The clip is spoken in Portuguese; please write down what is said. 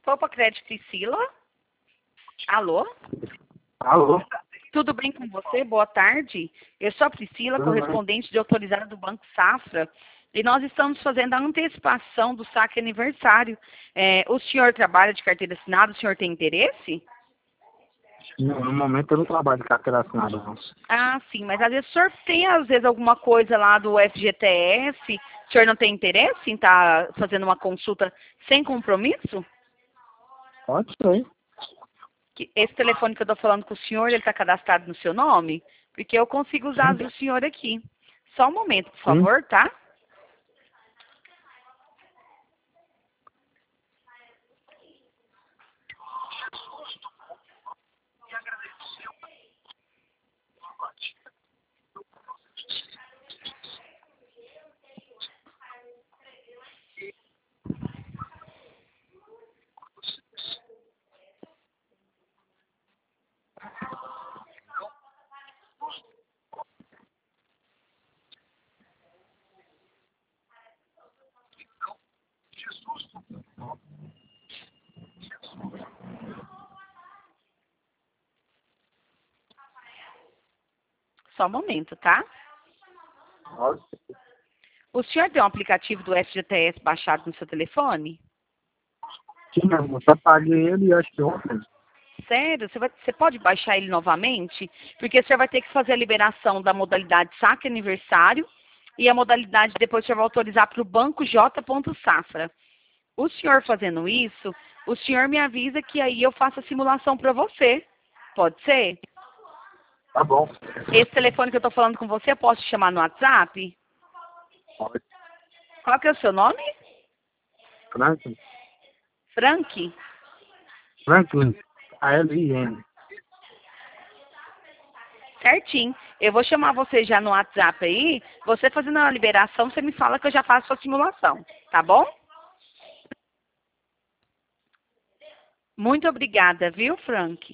Poupa Crédito Priscila. Alô? Alô? Tudo bem com você? Boa tarde. Eu sou a Priscila, Tudo bem. correspondente de autorizada do Banco Safra. E nós estamos fazendo a antecipação do saque aniversário. O senhor trabalha de carteira assinada? O senhor tem interesse? Não, no momento eu não trabalho de carteira assinada, não. Ah, sim, mas às vezes o senhor tem, alguma coisa lá do FGTS. O senhor não tem interesse em estar fazendo uma consulta sem compromisso? Pode ser. Esse telefone que eu estou falando com o senhor, ele está cadastrado no seu nome? Porque eu consigo usar do senhor aqui. Só um momento, por Sim. favor, tá? Só um momento, tá? Pode ser. O senhor tem um aplicativo do FGTS baixado no seu telefone? Sim, eu só paguei ele acho que ontem. Sério? Você pode baixar ele novamente? Porque o senhor vai ter que fazer a liberação da modalidade saque aniversário e a modalidade depois o senhor vai autorizar para o banco J.Safra. O senhor fazendo isso, o senhor me avisa que aí eu faço a simulação para você. Pode ser? Tá bom. Esse telefone que eu estou falando com você, eu posso te chamar no WhatsApp? Pode. Qual que é o seu nome? Franklin. Frank? Franklin. A-L-I-N. Certinho. Eu vou chamar você já no WhatsApp aí. Você fazendo a liberação, você me fala que eu já faço a simulação. Tá bom? Muito obrigada, viu, Frank?